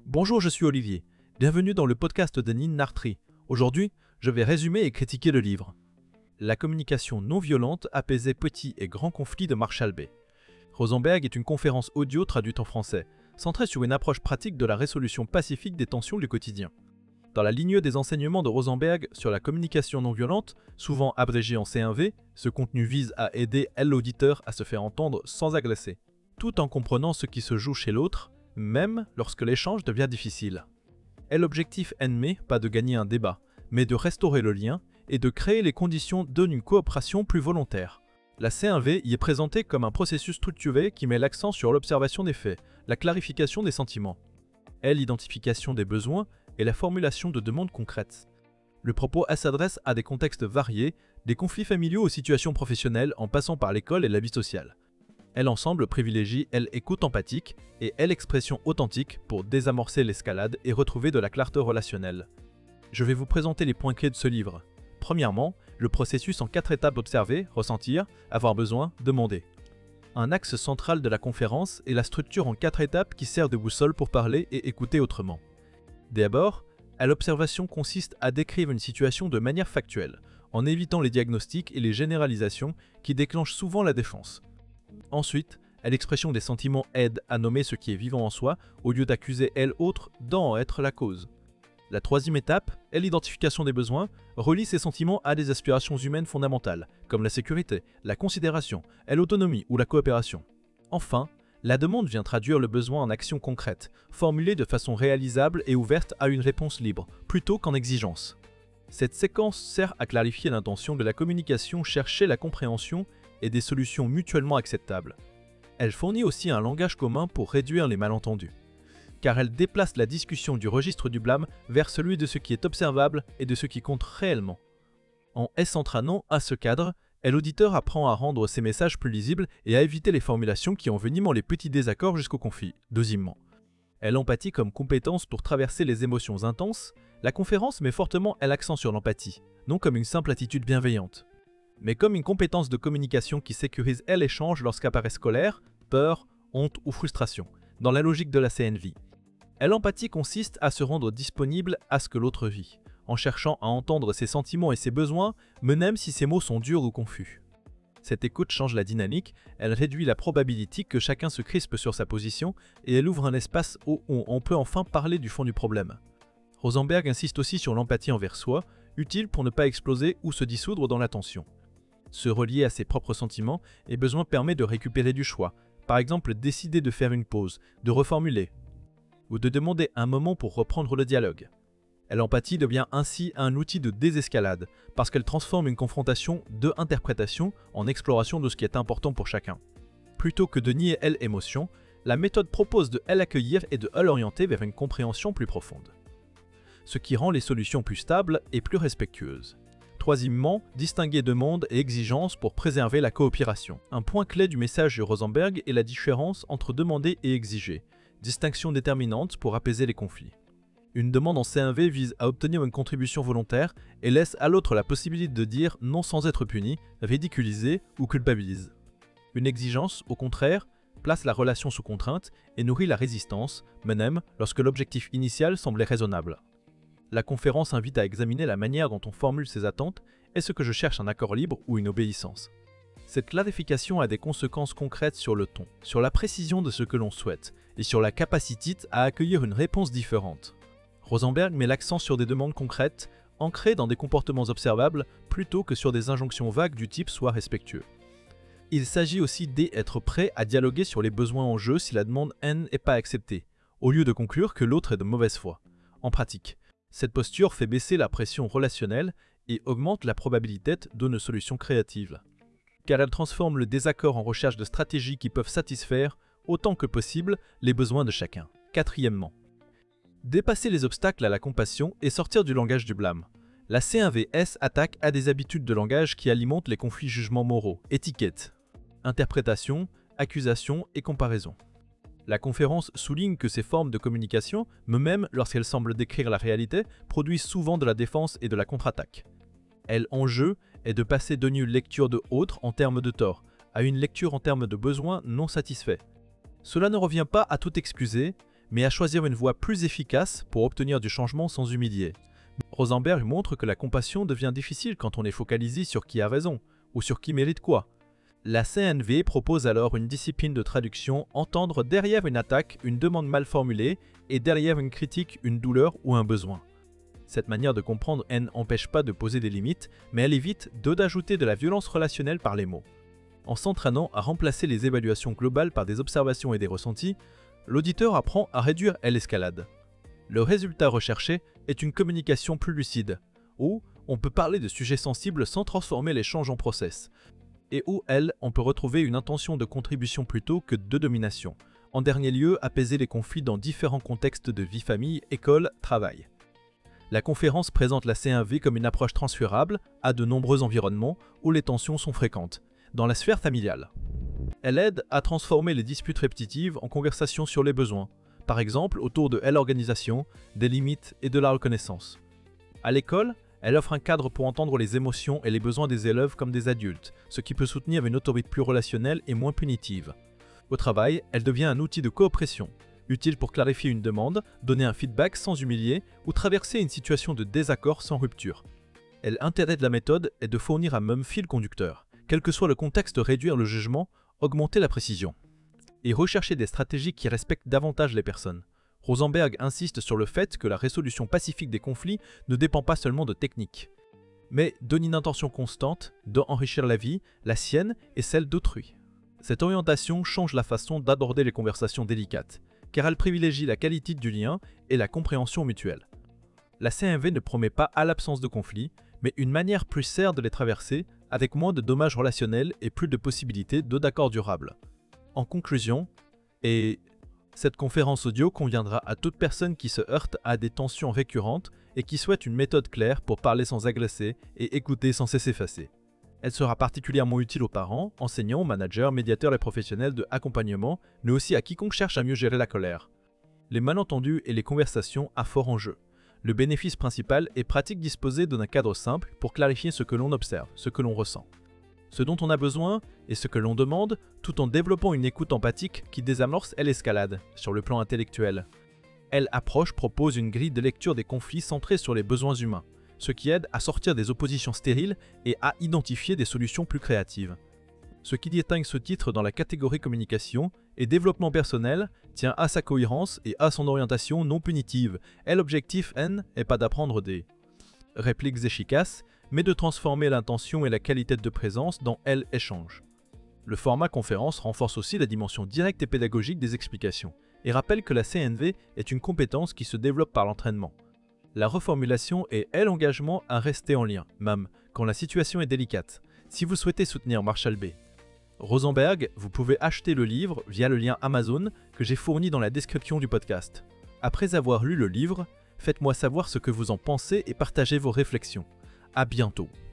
Bonjour, je suis Olivier. Bienvenue dans le podcast de Nin Nartri. Aujourd'hui, je vais résumer et critiquer le livre. La communication non violente apaisait petits et grands conflits de Marshall Bay. Rosenberg est une conférence audio traduite en français, centrée sur une approche pratique de la résolution pacifique des tensions du quotidien. Dans la lignée des enseignements de Rosenberg sur la communication non violente, souvent abrégée en C1V, ce contenu vise à aider l'auditeur à se faire entendre sans agresser, tout en comprenant ce qui se joue chez l'autre, même lorsque l'échange devient difficile. Est l'objectif ennemi pas de gagner un débat, mais de restaurer le lien et de créer les conditions d'une coopération plus volontaire. La C1V y est présentée comme un processus structuré qui met l'accent sur l'observation des faits, la clarification des sentiments, et l'identification des besoins et la formulation de demandes concrètes. Le propos s'adresse à des contextes variés, des conflits familiaux aux situations professionnelles en passant par l'école et la vie sociale. L'ensemble privilégie l'écoute empathique et l'expression authentique pour désamorcer l'escalade et retrouver de la clarté relationnelle. Je vais vous présenter les points clés de ce livre. Premièrement, le processus en 4 étapes observer, ressentir, avoir besoin, demander. Un axe central de la conférence est la structure en 4 étapes qui sert de boussole pour parler et écouter autrement. D'abord, l'observation consiste à décrire une situation de manière factuelle, en évitant les diagnostics et les généralisations qui déclenchent souvent la défense. Ensuite, l'expression des sentiments aide à nommer ce qui est vivant en soi, au lieu d'accuser l'autre d'en être la cause. La troisième étape, l'identification des besoins, relie ces sentiments à des aspirations humaines fondamentales, comme la sécurité, la considération, l'autonomie ou la coopération. Enfin, la demande vient traduire le besoin en action concrète, formulée de façon réalisable et ouverte à une réponse libre, plutôt qu'en exigence. Cette séquence sert à clarifier l'intention de la communication, chercher la compréhension et des solutions mutuellement acceptables. Elle fournit aussi un langage commun pour réduire les malentendus, car elle déplace la discussion du registre du blâme vers celui de ce qui est observable et de ce qui compte réellement. En s'entraînant à ce cadre, l'auditeur apprend à rendre ses messages plus lisibles et à éviter les formulations qui enveniment les petits désaccords jusqu'au conflit. Deuxièmement, l'empathie comme compétence pour traverser les émotions intenses, la conférence met fortement l'accent sur l'empathie, non comme une simple attitude bienveillante, mais comme une compétence de communication qui sécurise l'échange lorsqu'apparaissent colère, peur, honte ou frustration, dans la logique de la CNV. L'empathie consiste à se rendre disponible à ce que l'autre vit, en cherchant à entendre ses sentiments et ses besoins, même si ses mots sont durs ou confus. Cette écoute change la dynamique, elle réduit la probabilité que chacun se crispe sur sa position et elle ouvre un espace où on peut enfin parler du fond du problème. Rosenberg insiste aussi sur l'empathie envers soi, utile pour ne pas exploser ou se dissoudre dans la tension. Se relier à ses propres sentiments et besoins permet de récupérer du choix, par exemple décider de faire une pause, de reformuler, ou de demander un moment pour reprendre le dialogue. L'empathie devient ainsi un outil de désescalade, parce qu'elle transforme une confrontation de interprétation en exploration de ce qui est important pour chacun. Plutôt que de nier l'émotion, la méthode propose de l'accueillir et de l'orienter vers une compréhension plus profonde, ce qui rend les solutions plus stables et plus respectueuses. Troisièmement, distinguer demande et exigence pour préserver la coopération. Un point clé du message de Rosenberg est la différence entre demander et exiger, distinction déterminante pour apaiser les conflits. Une demande en C1V vise à obtenir une contribution volontaire et laisse à l'autre la possibilité de dire non sans être puni, ridiculisé ou culpabilise. Une exigence, au contraire, place la relation sous contrainte et nourrit la résistance, même lorsque l'objectif initial semblait raisonnable. La conférence invite à examiner la manière dont on formule ses attentes. Est-ce que je cherche un accord libre ou une obéissance? Cette clarification a des conséquences concrètes sur le ton, sur la précision de ce que l'on souhaite et sur la capacité à accueillir une réponse différente. Rosenberg met l'accent sur des demandes concrètes, ancrées dans des comportements observables plutôt que sur des injonctions vagues du type « sois respectueux ». Il s'agit aussi d'être prêt à dialoguer sur les besoins en jeu si la demande n'est pas acceptée, au lieu de conclure que l'autre est de mauvaise foi. En pratique, cette posture fait baisser la pression relationnelle et augmente la probabilité d'une solution créative, car elle transforme le désaccord en recherche de stratégies qui peuvent satisfaire, autant que possible, les besoins de chacun. Quatrièmement, dépasser les obstacles à la compassion et sortir du langage du blâme. La C1VS attaque à des habitudes de langage qui alimentent les conflits jugements moraux, étiquettes, interprétation, accusation et comparaison. La conférence souligne que ces formes de communication, même lorsqu'elles semblent décrire la réalité, produisent souvent de la défense et de la contre-attaque. L'enjeu est de passer d'une lecture de autre en termes de tort à une lecture en termes de besoins non satisfaits. Cela ne revient pas à tout excuser, mais à choisir une voie plus efficace pour obtenir du changement sans humilier. Rosenberg montre que la compassion devient difficile quand on est focalisé sur qui a raison, ou sur qui mérite quoi. La CNV propose alors une discipline de traduction, entendre derrière une attaque une demande mal formulée et derrière une critique une douleur ou un besoin. Cette manière de comprendre n'empêche pas de poser des limites, mais elle évite d'ajouter de la violence relationnelle par les mots. En s'entraînant à remplacer les évaluations globales par des observations et des ressentis, l'auditeur apprend à réduire l'escalade. Le résultat recherché est une communication plus lucide, où on peut parler de sujets sensibles sans transformer l'échange en process, et où on peut retrouver une intention de contribution plutôt que de domination. En dernier lieu, apaiser les conflits dans différents contextes de vie, famille, école, travail. La conférence présente la C1V comme une approche transférable à de nombreux environnements où les tensions sont fréquentes, dans la sphère familiale. Elle aide à transformer les disputes répétitives en conversations sur les besoins, par exemple autour de l'organisation, des limites et de la reconnaissance. À l'école, elle offre un cadre pour entendre les émotions et les besoins des élèves comme des adultes, ce qui peut soutenir une autorité plus relationnelle et moins punitive. Au travail, elle devient un outil de coopération, utile pour clarifier une demande, donner un feedback sans humilier ou traverser une situation de désaccord sans rupture. L'intérêt de la méthode est de fournir un même fil conducteur, quel que soit le contexte, réduire le jugement, augmenter la précision, et rechercher des stratégies qui respectent davantage les personnes. Rosenberg insiste sur le fait que la résolution pacifique des conflits ne dépend pas seulement de techniques, mais donne une intention constante d'enrichir la vie, la sienne et celle d'autrui. Cette orientation change la façon d'aborder les conversations délicates, car elle privilégie la qualité du lien et la compréhension mutuelle. La CNV ne promet pas à l'absence de conflits, mais une manière plus saine de les traverser, avec moins de dommages relationnels et plus de possibilités d'accords durables. En conclusion, cette conférence audio conviendra à toute personne qui se heurte à des tensions récurrentes et qui souhaite une méthode claire pour parler sans agresser et écouter sans s'effacer. Elle sera particulièrement utile aux parents, enseignants, managers, médiateurs et professionnels de accompagnement, mais aussi à quiconque cherche à mieux gérer la colère. Les malentendus et les conversations à fort enjeu. Le bénéfice principal est pratique disposer d'un cadre simple pour clarifier ce que l'on observe, ce que l'on ressent. Ce dont on a besoin et ce que l'on demande, tout en développant une écoute empathique qui désamorce l'escalade sur le plan intellectuel. L'approche propose une grille de lecture des conflits centrée sur les besoins humains, ce qui aide à sortir des oppositions stériles et à identifier des solutions plus créatives. Ce qui distingue ce titre dans la catégorie communication et développement personnel tient à sa cohérence et à son orientation non punitive. L'objectif n'est pas d'apprendre des répliques efficaces, mais de transformer l'intention et la qualité de présence dans l'échange. Le format conférence renforce aussi la dimension directe et pédagogique des explications et rappelle que la CNV est une compétence qui se développe par l'entraînement. La reformulation et l'engagement à rester en lien, même quand la situation est délicate. Si vous souhaitez soutenir Marshall B. Rosenberg, vous pouvez acheter le livre via le lien Amazon que j'ai fourni dans la description du podcast. Après avoir lu le livre, faites-moi savoir ce que vous en pensez et partagez vos réflexions. À bientôt.